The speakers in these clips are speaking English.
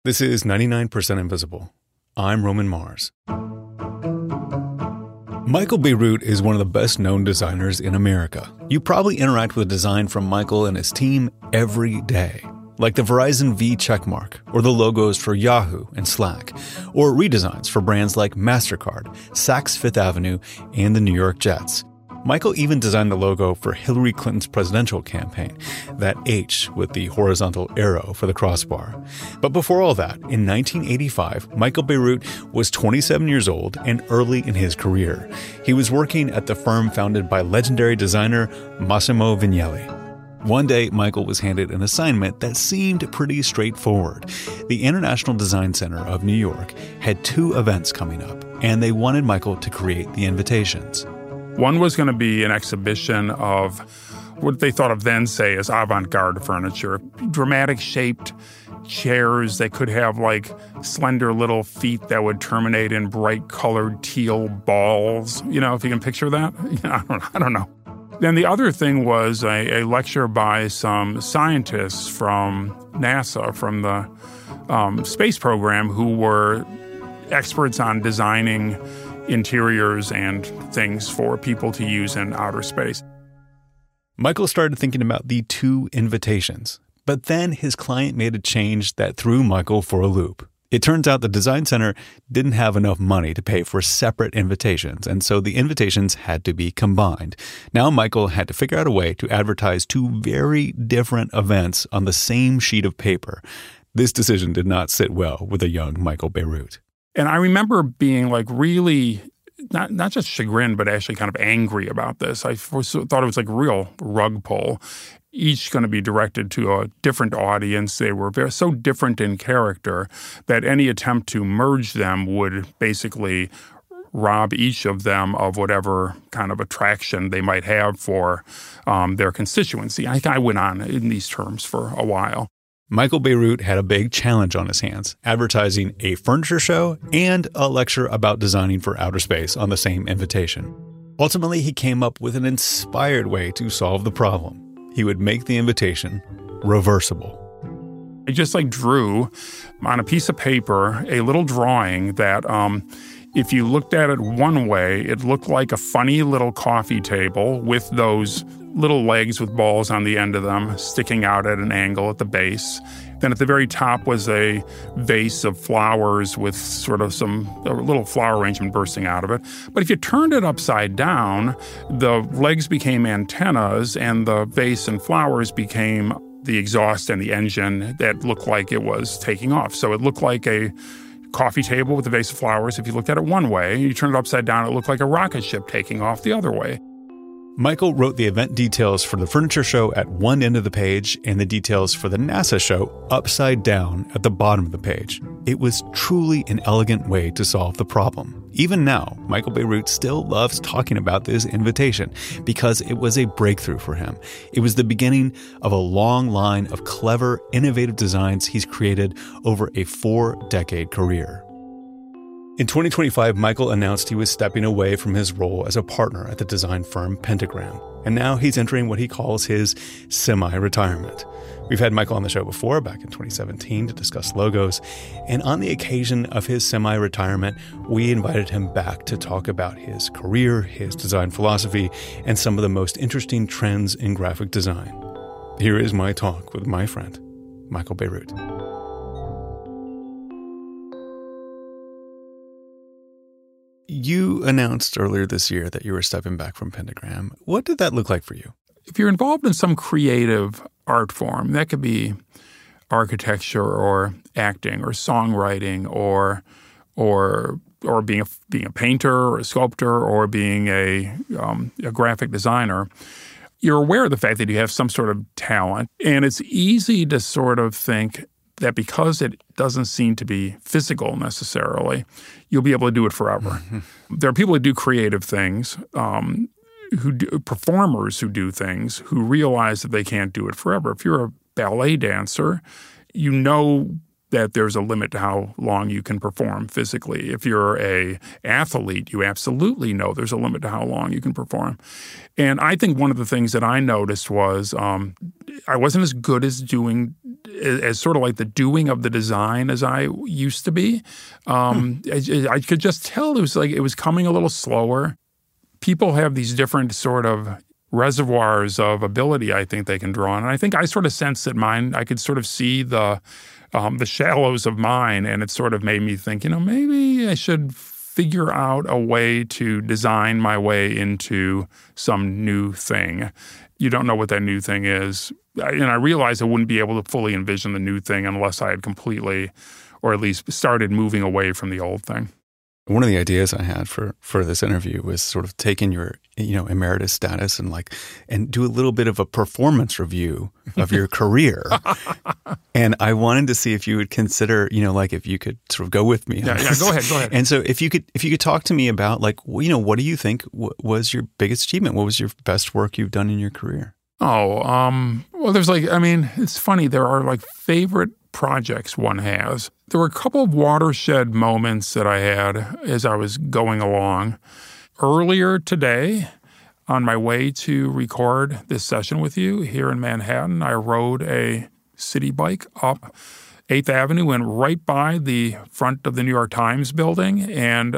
This is 99% Invisible. I'm Roman Mars. Michael Bierut is one of the best-known designers in America. You probably interact with design from Michael and his team every day, like the Verizon V checkmark, or the logos for Yahoo and Slack, or redesigns for brands like MasterCard, Saks Fifth Avenue, and the New York Jets. Michael even designed the logo for Hillary Clinton's presidential campaign, that H with the horizontal arrow for the crossbar. But before all that, in 1985, Michael Bierut was 27 years old and early in his career. He was working at the firm founded by legendary designer Massimo Vignelli. One day, Michael was handed an assignment that seemed pretty straightforward. The International Design Center of New York had 2 events coming up, and they wanted Michael to create the invitations. One was going to be an exhibition of what they thought of then, say, as avant-garde furniture. Dramatic-shaped chairs that could have, like, slender little feet that would terminate in bright-colored teal balls. You know, if you can picture that? I don't know. Then the other thing was a lecture by some scientists from NASA, from the space program, who were experts on designing interiors and things for people to use in outer space. Michael started thinking about the 2 invitations, but then his client made a change that threw Michael for a loop. It turns out the design center didn't have enough money to pay for separate invitations, and so the invitations had to be combined. Now Michael had to figure out a way to advertise 2 very different events on the same sheet of paper. This decision did not sit well with a young Michael Bierut. And I remember being like really, not just chagrined, but actually kind of angry about this. I thought it was like a real rug pull, each going to be directed to a different audience. They were so different in character that any attempt to merge them would basically rob each of them of whatever kind of attraction they might have for their constituency. I went on in these terms for a while. Michael Bierut had a big challenge on his hands, advertising a furniture show and a lecture about designing for outer space on the same invitation. Ultimately, he came up with an inspired way to solve the problem. He would make the invitation reversible. I just drew on a piece of paper a little drawing that if you looked at it one way, it looked like a funny little coffee table with those little legs with balls on the end of them sticking out at an angle at the base. Then at the very top was a vase of flowers with sort of a little flower arrangement bursting out of it. But if you turned it upside down, the legs became antennas and the vase and flowers became the exhaust and the engine that looked like it was taking off. So it looked like a coffee table with a vase of flowers. If you looked at it one way, you turned it upside down, it looked like a rocket ship taking off the other way. Michael wrote the event details for the furniture show at one end of the page and the details for the NASA show upside down at the bottom of the page. It was truly an elegant way to solve the problem. Even now, Michael Bierut still loves talking about this invitation because it was a breakthrough for him. It was the beginning of a long line of clever, innovative designs he's created over a 4-decade career. In 2025, Michael announced he was stepping away from his role as a partner at the design firm Pentagram, and now he's entering what he calls his semi-retirement. We've had Michael on the show before, back in 2017, to discuss logos, and on the occasion of his semi-retirement, we invited him back to talk about his career, his design philosophy, and some of the most interesting trends in graphic design. Here is my talk with my friend, Michael Bierut. You announced earlier this year that you were stepping back from Pentagram. What did that look like for you? If you're involved in some creative art form, that could be architecture or acting or songwriting or being a painter or a sculptor or being a graphic designer, you're aware of the fact that you have some sort of talent. And it's easy to sort of think that because it doesn't seem to be physical necessarily, you'll be able to do it forever. Mm-hmm. There are people who do creative things, performers who do things, who realize that they can't do it forever. If you're a ballet dancer, you know that there's a limit to how long you can perform physically. If you're an athlete, you absolutely know there's a limit to how long you can perform. And I think one of the things that I noticed was I wasn't as good as sort of like the doing of the design as I used to be. I could just tell it was coming a little slower. People have these different sort of reservoirs of ability I think they can draw on. And I think I sort of sensed that mine, I could sort of see the shallows of mine, and it sort of made me think, maybe I should figure out a way to design my way into some new thing. You don't know what that new thing is. And I realized I wouldn't be able to fully envision the new thing unless I had completely, or at least started moving away from the old thing. One of the ideas I had for this interview was sort of taking your, emeritus status and do a little bit of a performance review of your career. And I wanted to see if you would consider, if you could sort of go with me. Yeah, go ahead. And so if you could talk to me about what do you think was your biggest achievement? What was your best work you've done in your career? Well, there's it's funny. There are favorite projects one has. There were a couple of watershed moments that I had as I was going along. Earlier today, on my way to record this session with you here in Manhattan, I rode a city bike up 8th Avenue and right by the front of the New York Times building. And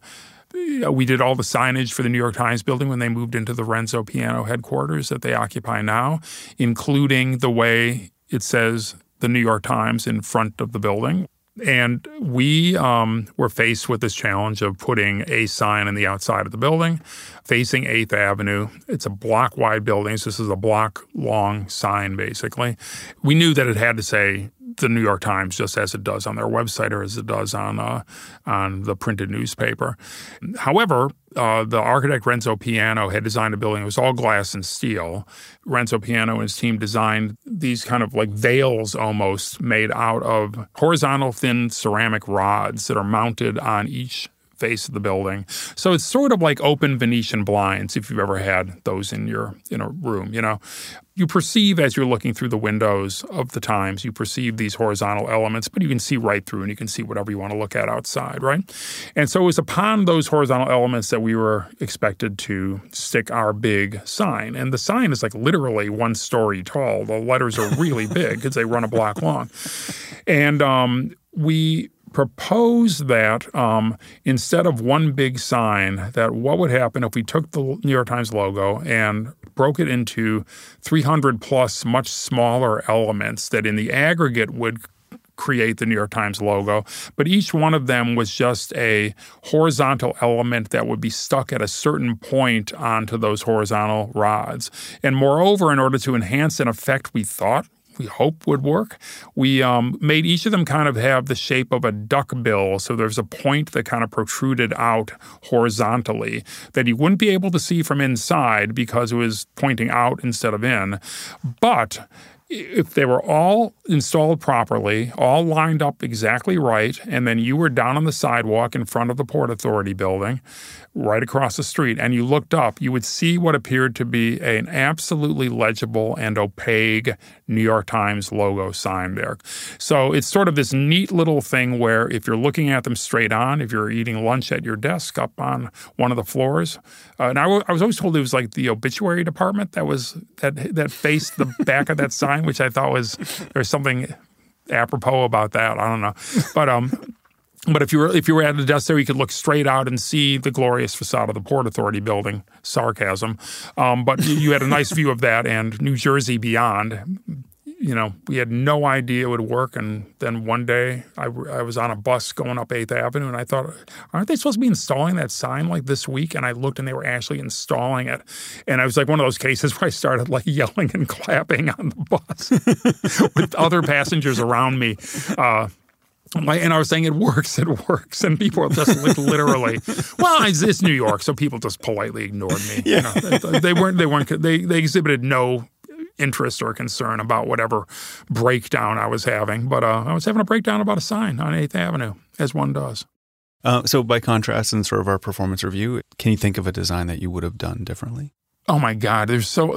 we did all the signage for the New York Times building when they moved into the Renzo Piano headquarters that they occupy now, including the way it says the New York Times in front of the building. And we were faced with this challenge of putting a sign on the outside of the building facing 8th Avenue. It's a block-wide building, so this is a block-long sign, basically. We knew that it had to say the New York Times just as it does on their website or as it does on the printed newspaper. However, the architect Renzo Piano had designed a building. It was all glass and steel. Renzo Piano and his team designed these kind of veils almost made out of horizontal thin ceramic rods that are mounted on each face of the building. So it's sort of like open Venetian blinds, if you've ever had those in a room. You perceive as you're looking through the windows of the Times, you perceive these horizontal elements, but you can see right through and you can see whatever you want to look at outside, right? And so it was upon those horizontal elements that we were expected to stick our big sign. And the sign is literally 1 story tall. The letters are really big because they run a block long. And we proposed that instead of one big sign, that what would happen if we took the New York Times logo and broke it into 300 plus much smaller elements that in the aggregate would create the New York Times logo, but each one of them was just a horizontal element that would be stuck at a certain point onto those horizontal rods. And moreover, in order to enhance an effect we hope would work, we made each of them kind of have the shape of a duck bill. So there's a point that kind of protruded out horizontally that you wouldn't be able to see from inside because it was pointing out instead of in. But if they were all installed properly, all lined up exactly right, and then you were down on the sidewalk in front of the Port Authority building, right across the street, and you looked up, you would see what appeared to be an absolutely legible and opaque New York Times logo sign there. So it's sort of this neat little thing where if you're looking at them straight on, if you're eating lunch at your desk up on one of the floors, and I was always told it was like the obituary department that faced the back of that sign, which I thought there's something apropos about that. I don't know. But if you were at the desk there, you could look straight out and see the glorious facade of the Port Authority building. Sarcasm. But you had a nice view of that and New Jersey beyond. We had no idea it would work. And then one day I was on a bus going up 8th Avenue and I thought, aren't they supposed to be installing that sign this week? And I looked and they were actually installing it. And I was one of those cases where I started yelling and clapping on the bus with other passengers around me. And I was saying, it works. And people just literally, well, it's New York, so people just politely ignored me. Yeah. They exhibited no interest or concern about whatever breakdown I was having. But I was having a breakdown about a sign on 8th Avenue, as one does. So by contrast, in sort of our performance review, can you think of a design that you would have done differently? Oh my God, there's so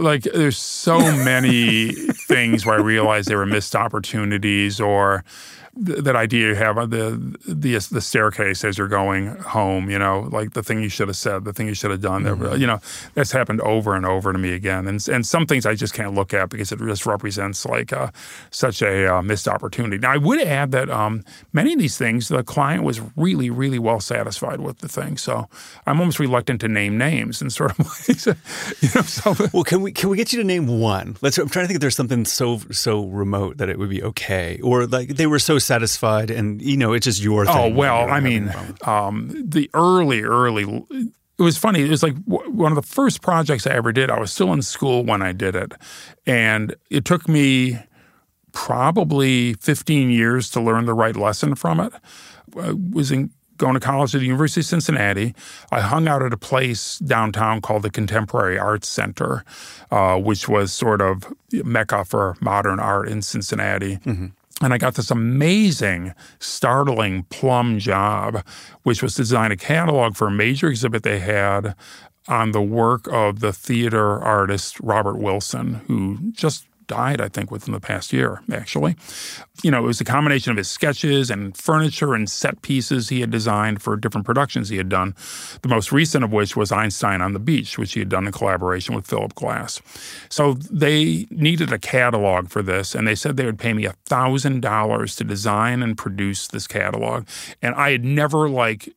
many things where I realized there were missed opportunities, or that idea you have the staircase as you're going home, like the thing you should have said, the thing you should have done. Mm-hmm. That's happened over and over to me again. And some things I just can't look at because it just represents like such a missed opportunity. Now, I would add that many of these things, the client was really, really well satisfied with the thing. So I'm almost reluctant to name names in sort of ways. Well, can we get you to name one? I'm trying to think if there's something so remote that it would be okay, or like they were so satisfied and it's just your thing. Oh, well, I mean, the early, it was funny. It was like one of the first projects I ever did. I was still in school when I did it. And it took me probably 15 years to learn the right lesson from it. I was going to college at the University of Cincinnati. I hung out at a place downtown called the Contemporary Arts Center, which was sort of mecca for modern art in Cincinnati. Mm-hmm. And I got this amazing, startling plum job, which was to design a catalog for a major exhibit they had on the work of the theater artist Robert Wilson, who just died, I think, within the past year, actually. It was a combination of his sketches and furniture and set pieces he had designed for different productions he had done, the most recent of which was Einstein on the Beach, which he had done in collaboration with Philip Glass. So they needed a catalog for this, and they said they would pay me $1,000 to design and produce this catalog. And I had never,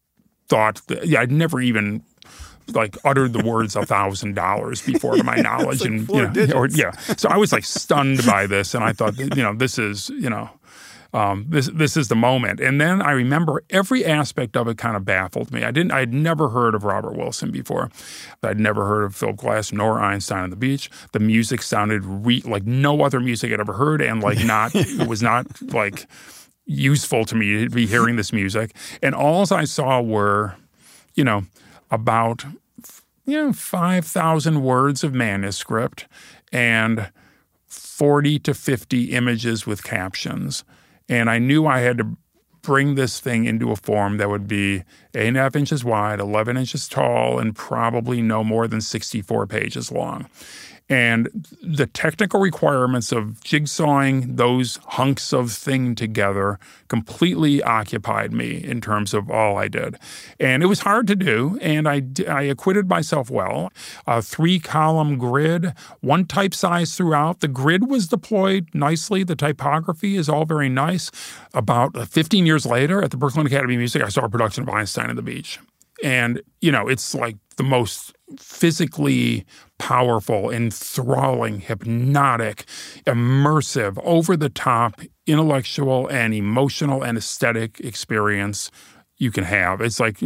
I'd never even uttered the words $1,000 before to my knowledge, like So I was stunned by this, and I thought, this is, this is the moment. And then I remember every aspect of it kind of baffled me. I'd never heard of Robert Wilson before. I'd never heard of Philip Glass nor Einstein on the Beach. The music sounded like no other music I'd ever heard, and it was not useful to me to be hearing this music. And all I saw were, about 5,000 words of manuscript and 40 to 50 images with captions. And I knew I had to bring this thing into a form that would be 8.5 inches wide, 11 inches tall, and probably no more than 64 pages long. And the technical requirements of jigsawing those hunks of thing together completely occupied me in terms of all I did. And it was hard to do, and I acquitted myself well. A 3-column grid, one type size throughout. The grid was deployed nicely. The typography is all very nice. About 15 years later, at the Brooklyn Academy of Music, I saw a production of Einstein on the Beach. And, it's like the most physically powerful, enthralling, hypnotic, immersive, over-the-top, intellectual and emotional and aesthetic experience you can have. It's like,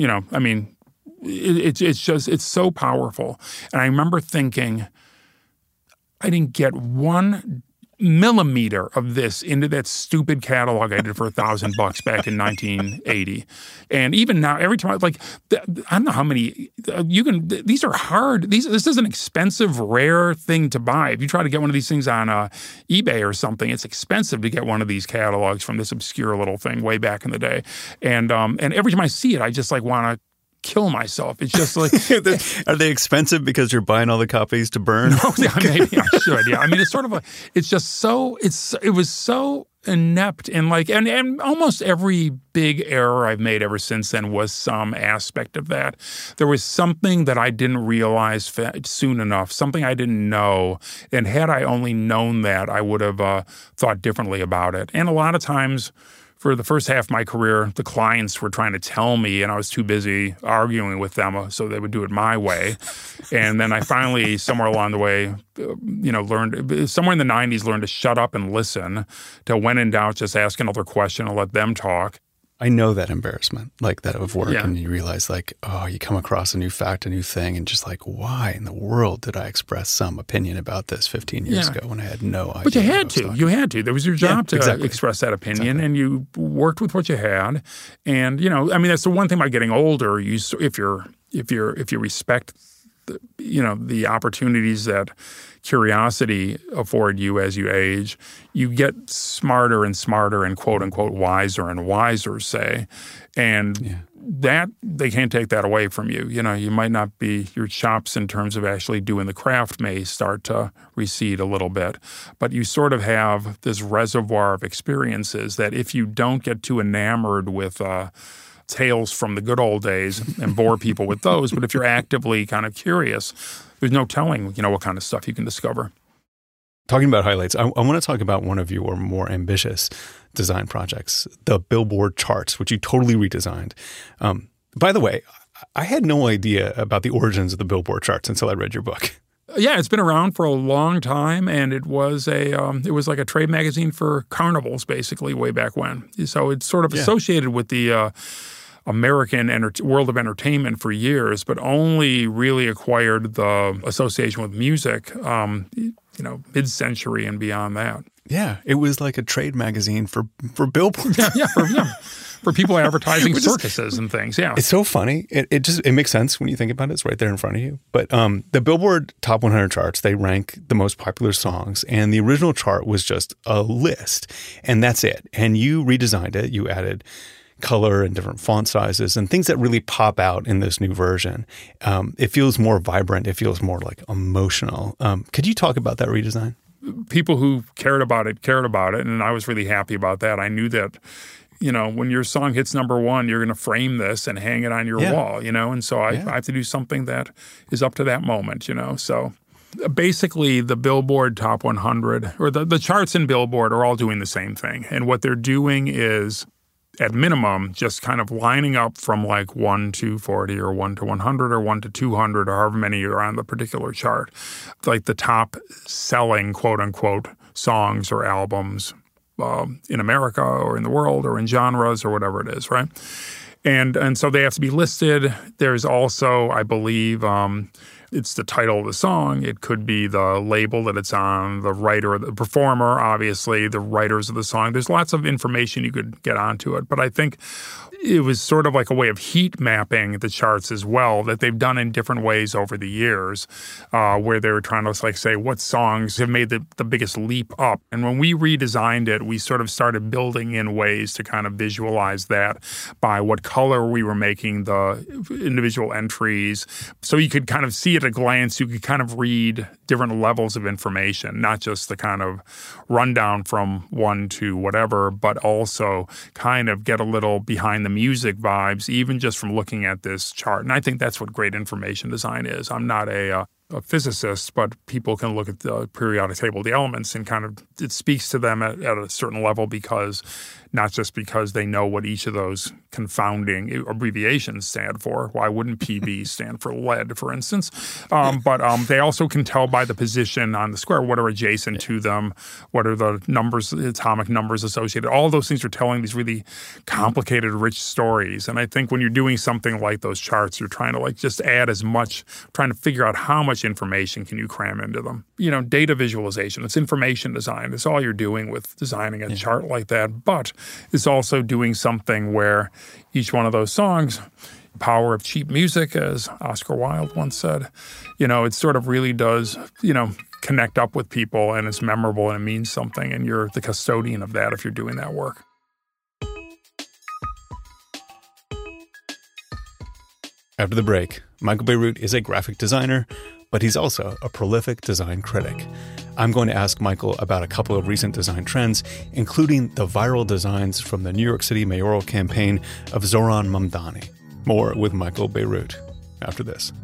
it's so powerful. And I remember thinking, I didn't get 1 millimeter of this into that stupid catalog I did for $1,000 back in 1980. And even now, every time I don't know how many these are hard. This is an expensive, rare thing to buy. If you try to get one of these things on eBay or something, it's expensive to get one of these catalogs from this obscure little thing way back in the day. And every time I see it, I just want to kill myself. It's just like... Are they expensive because you're buying all the copies to burn? No, yeah, maybe I should. Yeah, I mean, it's sort of it was so inept, and and almost every big error I've made ever since then was some aspect of that. There was something that I didn't realize soon enough, something I didn't know, and had I only known that, I would have thought differently about it. And a lot of times, for the first half of my career, the clients were trying to tell me, and I was too busy arguing with them so they would do it my way. And then I finally, somewhere along the way, learned, somewhere in the 90s, learned to shut up and listen, till when in doubt, just ask another question and let them talk. I know that embarrassment, that of work, and you realize, you come across a new fact, a new thing, and just why in the world did I express some opinion about this 15 years ago when I had no idea? But you had to. You had to. There was your job to express that opinion, and you worked with what you had. And that's the one thing about getting older. If you respect the opportunities that curiosity afford you as you age, you get smarter and smarter and quote unquote wiser and wiser, say. And that they can't take that away from you. You might not be, your chops in terms of actually doing the craft may start to recede a little bit, but you sort of have this reservoir of experiences that if you don't get too enamored with tales from the good old days and bore people with those, but if you're actively kind of curious, there's no telling, what kind of stuff you can discover. Talking about highlights, I want to talk about one of your more ambitious design projects, the Billboard charts, which you totally redesigned. By the way, I had no idea about the origins of the Billboard charts until I read your book. Yeah, it's been around for a long time, and it was like a trade magazine for carnivals, basically, way back when. So it's sort of associated with the American world of entertainment for years, but only really acquired the association with music, mid-century and beyond that. Yeah, it was like a trade magazine for Billboard. For people advertising circuses and things. Yeah, it's so funny. It makes sense when you think about it. It's right there in front of you. But the Billboard Top 100 charts, they rank the most popular songs, and the original chart was just a list, and that's it. And you redesigned it. You added color and different font sizes and things that really pop out in this new version. It feels more vibrant. It feels more like emotional. Could you talk about that redesign? People who cared about it, and I was really happy about that. I knew that, when your song hits number one, you're going to frame this and hang it on your wall, and so I have to do something that is up to that moment, So basically the Billboard Top 100 or the charts in Billboard are all doing the same thing. And what they're doing is, at minimum, just kind of lining up from like 1 to 40 or 1 to 100 or 1 to 200 or however many are on the particular chart, like the top selling quote unquote songs or albums in America or in the world or in genres or whatever it is, right? And so they have to be listed. There's also, I believe, it's the title of the song. It could be the label that it's on, the writer, the performer, obviously, the writers of the song. There's lots of information you could get onto it. But I think it was sort of like a way of heat mapping the charts as well that they've done in different ways over the years, where they were trying to say what songs have made the biggest leap up. And when we redesigned it, we sort of started building in ways to kind of visualize that by what color we were making the individual entries. So you could kind of see at a glance, you could kind of read different levels of information, not just the kind of rundown from 1 to whatever, but also kind of get a little behind the music vibes, even just from looking at this chart. And I think that's what great information design is. I'm not a physicist, but people can look at the periodic table of the elements and kind of, it speaks to them at a certain level because, not just because they know what each of those confounding abbreviations stand for. Why wouldn't PB stand for lead, for instance? But they also can tell by the position on the square what are adjacent to them, what are the numbers, atomic numbers associated. All those things are telling these really complicated, rich stories. And I think when you're doing something like those charts, you're trying to just add as much, trying to figure out how much information can you cram into them. Data visualization, it's information design. It's all you're doing with designing a chart like that. But it's also doing something where each one of those songs, power of cheap music, as Oscar Wilde once said, it sort of really does, connect up with people, and it's memorable and it means something, and you're the custodian of that if you're doing that work. After the break, Michael Bierut is a graphic designer, but he's also a prolific design critic. I'm going to ask Michael about a couple of recent design trends, including the viral designs from the New York City mayoral campaign of Zohran Mamdani. More with Michael Bierut after this.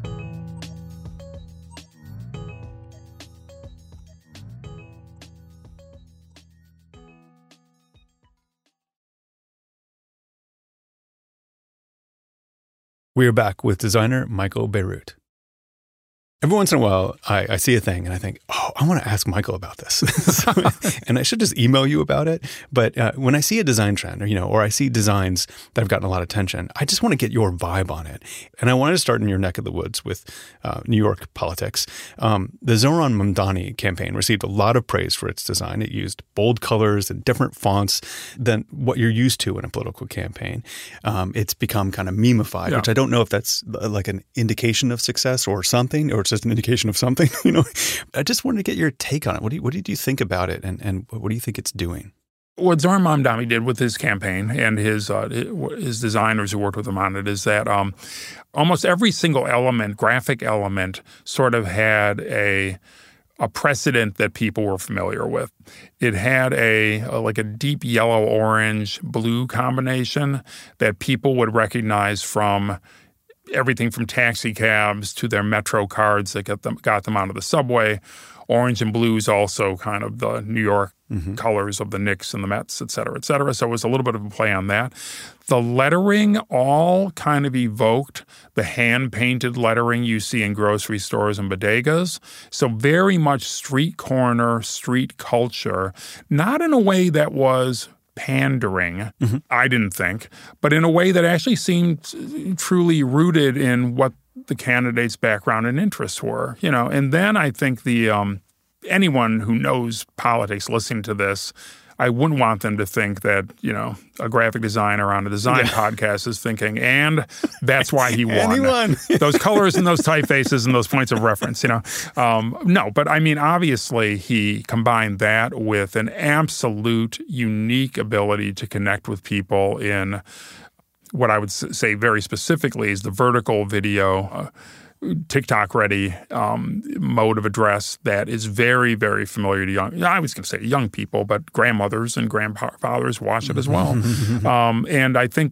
We are back with designer Michael Bierut. Every once in a while, I see a thing and I think, oh, I want to ask Michael about this. And I should just email you about it. But when I see a design trend, or I see designs that have gotten a lot of attention, I just want to get your vibe on it. And I wanted to start in your neck of the woods with New York politics. The Zohran Mamdani campaign received a lot of praise for its design. It used bold colors and different fonts than what you're used to in a political campaign. It's become kind of memeified, which I don't know if that's like an indication of success or something, or it's just an indication of something. I just wanted to get your take on it. What did you think about it, and what do you think it's doing? What Zohran Mamdani did with his campaign and his designers who worked with him on it is that almost every single graphic element, sort of had a precedent that people were familiar with. It had like a deep yellow, orange, blue combination that people would recognize from everything from taxi cabs to their Metro cards that got them onto the subway. Orange and blue is also kind of the New York colors of the Knicks and the Mets, et cetera, et cetera. So it was a little bit of a play on that. The lettering all kind of evoked the hand-painted lettering you see in grocery stores and bodegas. So very much street corner, street culture, not in a way that was pandering, I didn't think, but in a way that actually seemed truly rooted in what the candidate's background and interests were, And then I think anyone who knows politics listening to this, I wouldn't want them to think that, a graphic designer on a design podcast is thinking, and that's why he won. Those colors and those typefaces and those points of reference, No, but I mean, obviously he combined that with an absolute unique ability to connect with people in what I would say very specifically is the vertical video TikTok-ready mode of address that is very, very familiar to I was going to say young people, but grandmothers and grandfathers watch it as well. And I think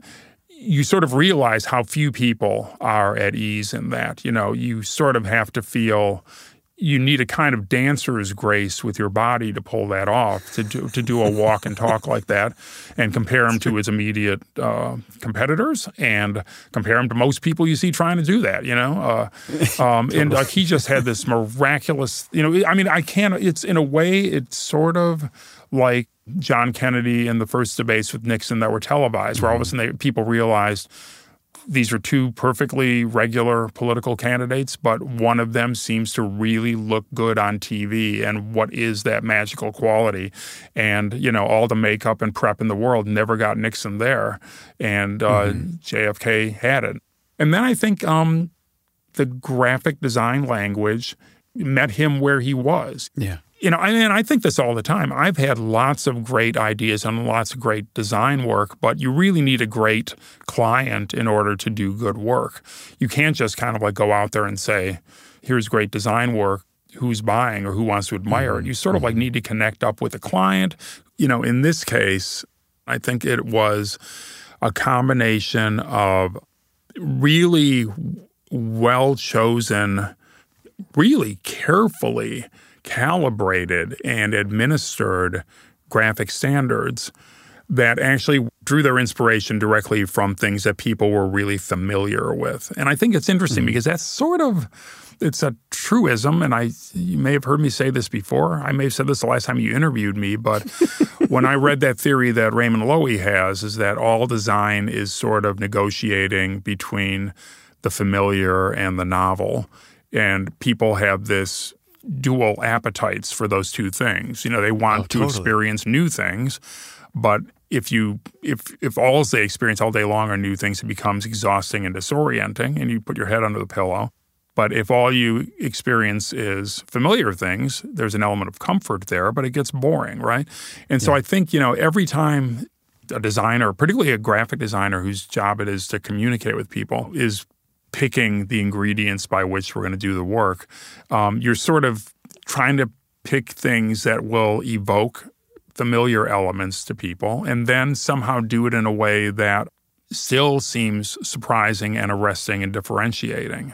you sort of realize how few people are at ease in that. You sort of have to feel you need a kind of dancer's grace with your body to pull that off, to do a walk and talk like that, and compare him to his immediate competitors, and compare him to most people you see trying to do that. And he just had this miraculous. It's in a way, it's sort of like John Kennedy in the first debates with Nixon that were televised, where all of a sudden people realized these are two perfectly regular political candidates, but one of them seems to really look good on TV. And what is that magical quality? And, all the makeup and prep in the world never got Nixon there. And JFK had it. And then I think the graphic design language met him where he was. Yeah. I think this all the time. I've had lots of great ideas and lots of great design work, but you really need a great client in order to do good work. You can't just kind of like go out there and say, here's great design work, who's buying or who wants to admire it. You sort of like need to connect up with a client. In this case, I think it was a combination of really well-chosen, really carefully calibrated and administered graphic standards that actually drew their inspiration directly from things that people were really familiar with. And I think it's interesting because that's sort of, it's a truism, and you may have heard me say this before. I may have said this the last time you interviewed me, but when I read that theory that Raymond Loewy has, is that all design is sort of negotiating between the familiar and the novel. And people have this dual appetites for those two things. They want to experience new things, but if all they experience all day long are new things, it becomes exhausting and disorienting, and you put your head under the pillow. But if all you experience is familiar things, there's an element of comfort there, but it gets boring, right? And so I think, every time a designer, particularly a graphic designer whose job it is to communicate with people, is picking the ingredients by which we're going to do the work, you're sort of trying to pick things that will evoke familiar elements to people and then somehow do it in a way that still seems surprising and arresting and differentiating.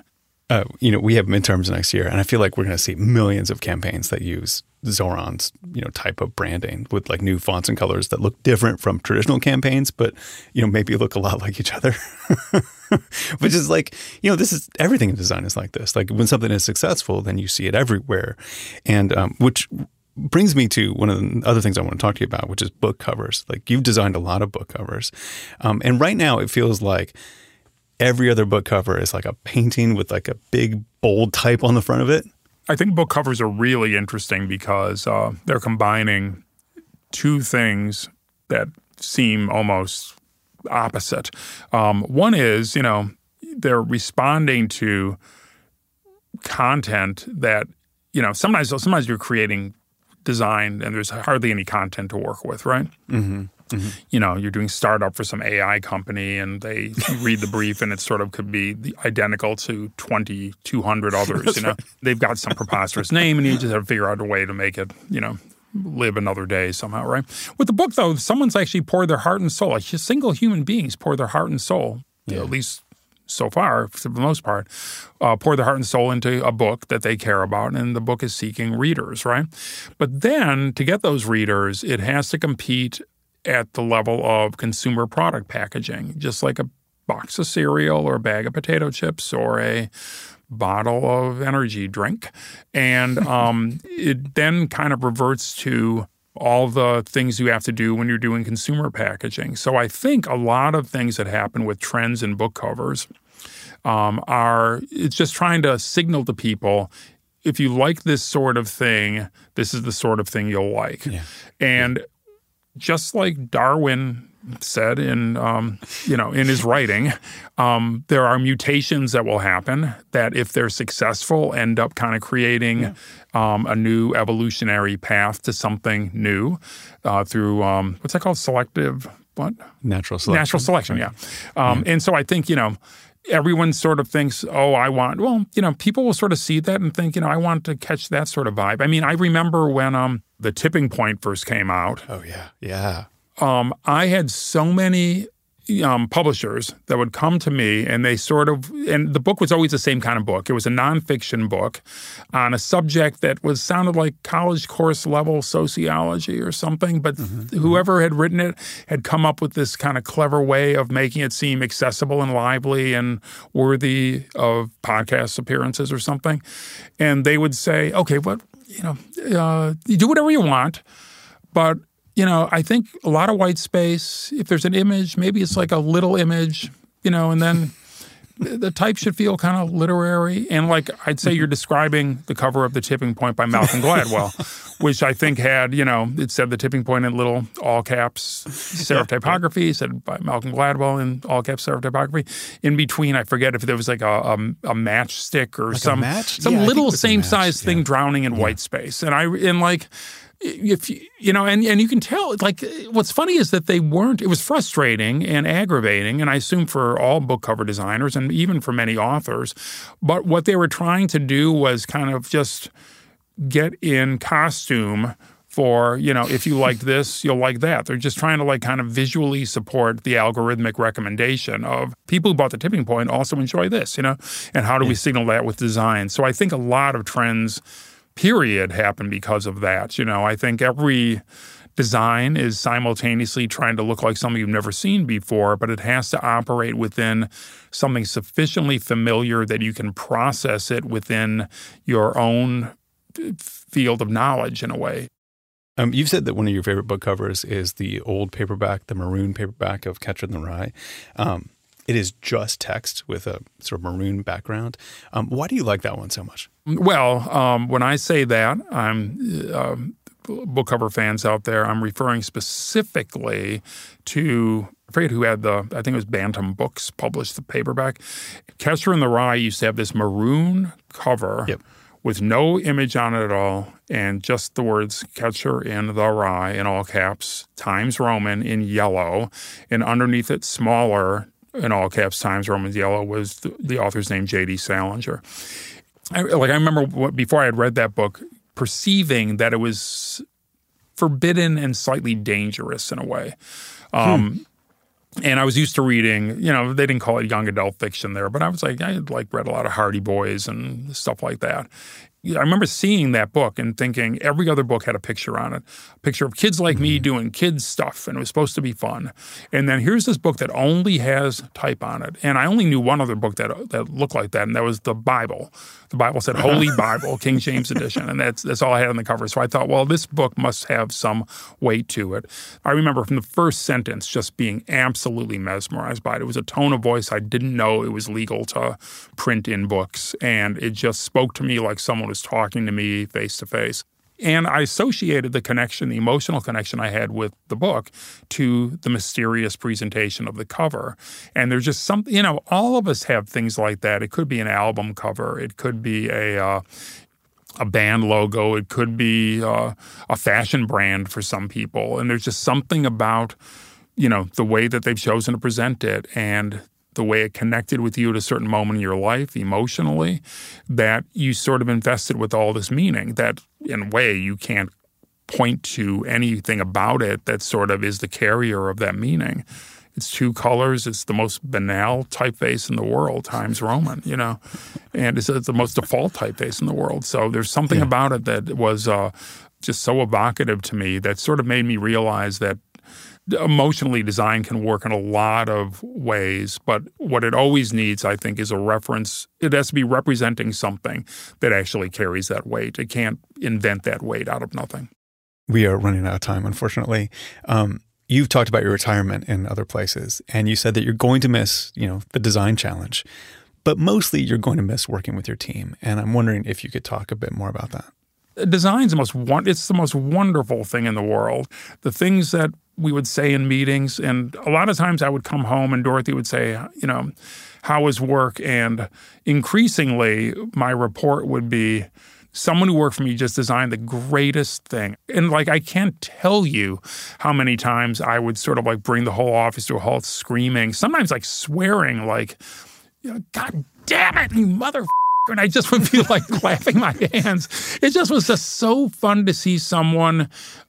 We have midterms next year, and I feel like we're going to see millions of campaigns that use Zoran's, type of branding with like new fonts and colors that look different from traditional campaigns, but, maybe look a lot like each other. Which is like, this is everything in design is like this. Like when something is successful, then you see it everywhere. And which brings me to one of the other things I want to talk to you about, which is book covers. Like you've designed a lot of book covers. And right now it feels like every other book cover is like a painting with like a big bold type on the front of it. I think book covers are really interesting because they're combining two things that seem almost opposite. One is, they're responding to content that, sometimes you're creating design and there's hardly any content to work with, right? Mm-hmm. Mm-hmm. You're doing startup for some AI company and you read the brief and it sort of could be identical to 200 others, Right. They've got some preposterous name and you just have to figure out a way to make it, live another day somehow, right? With the book, though, someone's actually poured their heart and soul. Like single human beings pour their heart and soul, at least so far, for the most part, pour their heart and soul into a book that they care about, and the book is seeking readers, right? But then to get those readers, it has to compete at the level of consumer product packaging, just like a box of cereal or a bag of potato chips or a bottle of energy drink. And it then kind of reverts to all the things you have to do when you're doing consumer packaging. So I think a lot of things that happen with trends in book covers it's just trying to signal to people, if you like this sort of thing, this is the sort of thing you'll like. Yeah. And just like Darwin said in his writing, there are mutations that will happen that, if they're successful, end up kind of creating a new evolutionary path to something new through what's that called? Selective what? Natural selection. Natural selection, yeah. And so I think everyone sort of thinks, people will sort of see that and think, I want to catch that sort of vibe. I mean, I remember when The Tipping Point first came out. Oh, yeah. I had so many publishers that would come to me and and the book was always the same kind of book. It was a nonfiction book on a subject that sounded like college course level sociology or something, but whoever had written it had come up with this kind of clever way of making it seem accessible and lively and worthy of podcast appearances or something. And they would say, okay, you do whatever you want, but I think a lot of white space, if there's an image, maybe it's like a little image, and then the type should feel kind of literary. And like I'd say you're describing the cover of The Tipping Point by Malcolm Gladwell, which I think had, it said The Tipping Point in little all caps serif typography, said by Malcolm Gladwell in all caps serif typography. In between, I forget if there was like a matchstick or like some little same size thing drowning in white space. If and you can tell, like, what's funny is that it was frustrating and aggravating, and I assume for all book cover designers and even for many authors, but what they were trying to do was kind of just get in costume for, if you like this, you'll like that. They're just trying to like kind of visually support the algorithmic recommendation of people who bought The Tipping Point also enjoy this, and how do we signal that with design? So I think a lot of trends period happen because of that. I think every design is simultaneously trying to look like something you've never seen before, but it has to operate within something sufficiently familiar that you can process it within your own field of knowledge in a way. You've said that one of your favorite book covers is the old paperback, the maroon paperback of Catcher in the Rye. It is just text with a sort of maroon background. Why do you like that one so much? Well, when I say that, I'm book cover fans out there, I'm referring specifically to, I forget who had I think it was Bantam Books published the paperback. Catcher in the Rye used to have this maroon cover with no image on it at all and just the words Catcher in the Rye in all caps, Times Roman in yellow, and underneath it smaller in all caps, Times Roman yellow, was the author's name, J.D. Salinger. I remember before I had read that book, perceiving that it was forbidden and slightly dangerous in a way. And I was used to reading, they didn't call it young adult fiction there, but I had read a lot of Hardy Boys and stuff like that. I remember seeing that book and thinking every other book had a picture on it, a picture of kids like me doing kids stuff, and it was supposed to be fun. And then here's this book that only has type on it. And I only knew one other book that looked like that, and that was the Bible. The Bible said Holy Bible, King James Edition, and that's all I had on the cover. So I thought, well, this book must have some weight to it. I remember from the first sentence just being absolutely mesmerized by it. It was a tone of voice I didn't know it was legal to print in books, and it just spoke to me like someone was talking to me face to face. And I associated the connection, the emotional connection I had with the book to the mysterious presentation of the cover. And there's just something, all of us have things like that. It could be an album cover. It could be a band logo. It could be a fashion brand for some people. And there's just something about, the way that they've chosen to present it and the way it connected with you at a certain moment in your life emotionally, that you sort of invested with all this meaning that in a way you can't point to anything about it that sort of is the carrier of that meaning. It's two colors. It's the most banal typeface in the world, Times Roman, and it's the most default typeface in the world. So there's something about it that was just so evocative to me that sort of made me realize that emotionally, design can work in a lot of ways, but what it always needs, I think, is a reference. It has to be representing something that actually carries that weight. It can't invent that weight out of nothing. We are running out of time, unfortunately. You've talked about your retirement in other places, and you said that you're going to miss, the design challenge, but mostly you're going to miss working with your team. And I'm wondering if you could talk a bit more about that. Design's it's the most wonderful thing in the world. The things that we would say in meetings, and a lot of times I would come home and Dorothy would say, how was work? And increasingly my report would be, someone who worked for me just designed the greatest thing. And I can't tell you how many times I would sort of bring the whole office to a halt screaming, sometimes swearing, God damn it, you mother. And I just would feel like clapping my hands. It just was just so fun to see someone,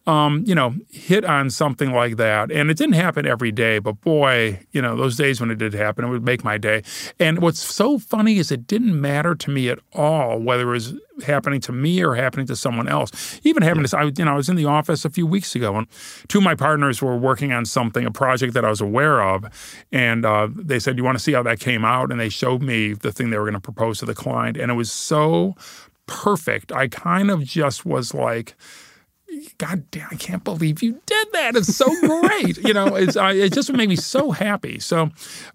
hit on something like that. And it didn't happen every day, but boy, those days when it did happen, it would make my day. And what's so funny is it didn't matter to me at all whether it was happening to me or happening to someone else. Even happened to, I was in the office a few weeks ago, and two of my partners were working on a project that I was aware of, and they said, "Do you want to see how that came out?" And they showed me the thing they were going to propose to the client, and it was so perfect. I kind of just was like, God damn, I can't believe you did that. It's so great. It just made me so happy. So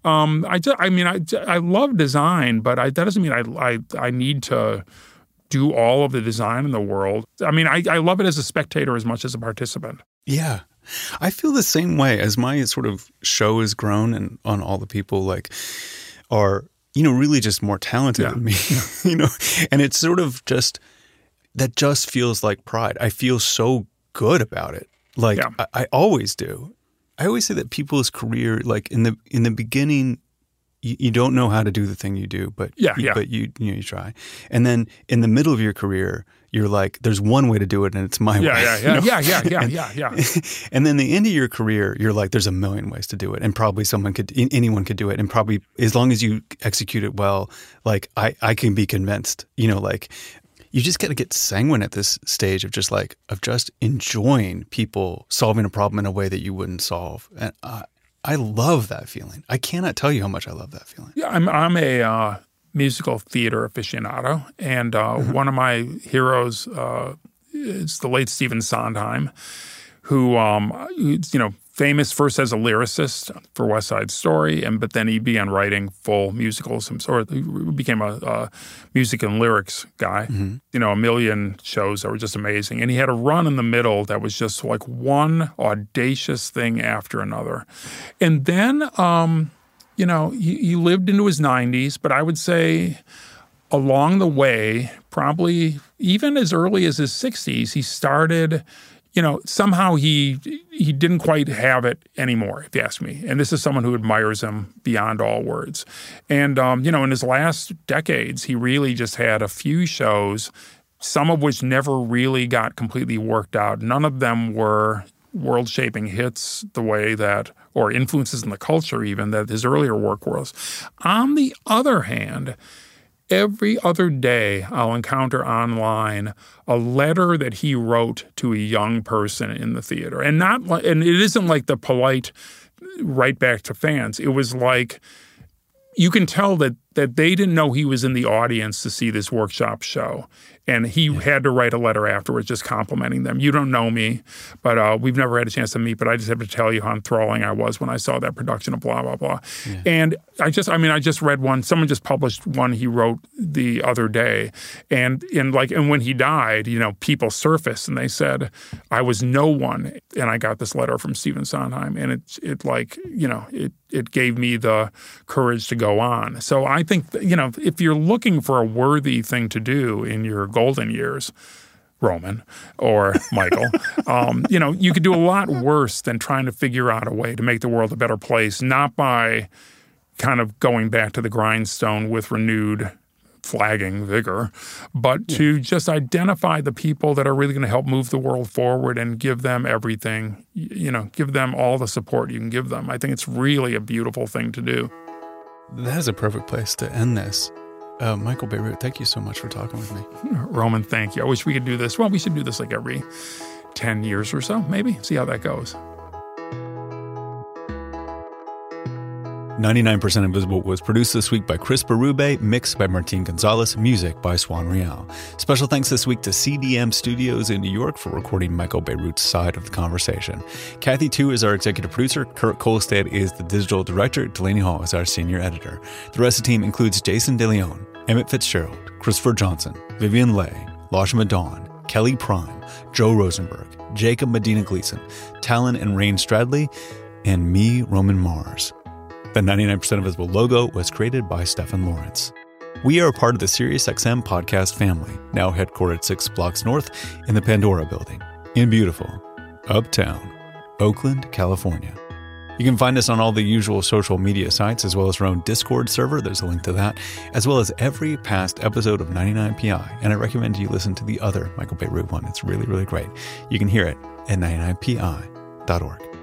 I love design, but that doesn't mean I need to do all of the design in the world. I mean, I love it as a spectator as much as a participant. Yeah. I feel the same way as my sort of show has grown and on all the people are, really just more talented than me, and it's sort of just, that just feels like pride. I feel so good about it. I always do. I always say that people's career, in the beginning, you don't know how to do the thing you do, but you try. And then in the middle of your career, you're like, there's one way to do it, and it's my way. Yeah. And then the end of your career, you're like, there's a million ways to do it, and probably anyone could do it, and probably as long as you execute it well, I can be convinced. You just got to get sanguine at this stage of just enjoying people solving a problem in a way that you wouldn't solve, and I love that feeling. I cannot tell you how much I love that feeling. Yeah, I'm a musical theater aficionado, and one of my heroes is the late Stephen Sondheim, who famous first as a lyricist for West Side Story, but then he began writing full musicals. He became a music and lyrics guy. Mm-hmm. A million shows that were just amazing. And he had a run in the middle that was just one audacious thing after another. And then, he lived into his 90s, but I would say along the way, probably even as early as his 60s, he started somehow he didn't quite have it anymore, if you ask me. And this is someone who admires him beyond all words. And, in his last decades, he really just had a few shows, some of which never really got completely worked out. None of them were world-shaping hits the way that, or influences in the culture even, that his earlier work was. On the other hand, every other day I'll encounter online a letter that he wrote to a young person in the theater. And it isn't like the polite write back to fans. It was like, you can tell that they didn't know he was in the audience to see this workshop show. And he had to write a letter afterwards just complimenting them. You don't know me, but we've never had a chance to meet, but I just have to tell you how enthralling I was when I saw that production of blah, blah, blah. Yeah. And I just read one. Someone just published one he wrote the other day. And when he died, people surfaced and they said, I was no one. And I got this letter from Stephen Sondheim. And it gave me the courage to go on. So I think, if you're looking for a worthy thing to do in your golden years, Roman or Michael, you could do a lot worse than trying to figure out a way to make the world a better place, not by kind of going back to the grindstone with renewed flagging vigor, but to just identify the people that are really going to help move the world forward and give them everything, give them all the support you can give them. I think it's really a beautiful thing to do. That is a perfect place to end this. Michael Bierut, thank you so much for talking with me. Roman, thank you. I wish we could do this. Well, we should do this like every 10 years or so, maybe. See how that goes. 99% Invisible was produced this week by Chris Berube, mixed by Martin Gonzalez, music by Swan Real. Special thanks this week to CDM Studios in New York for recording Michael Bierut's side of the conversation. Kathy Tu is our executive producer. Kurt Kolstad is the digital director. Delaney Hall is our senior editor. The rest of the team includes Jason DeLeon, Emmett Fitzgerald, Christopher Johnson, Vivian Leigh, Lashma Dawn, Kelly Prime, Joe Rosenberg, Jacob Medina Gleason, Talon and Rain Stradley, and me, Roman Mars. The 99% Invisible logo was created by Stephen Lawrence. We are a part of the SiriusXM podcast family, now headquartered 6 blocks north in the Pandora building in beautiful Uptown, Oakland, California. You can find us on all the usual social media sites, as well as our own Discord server. There's a link to that, as well as every past episode of 99PI. And I recommend you listen to the other Michael Bierut one. It's really, really great. You can hear it at 99pi.org.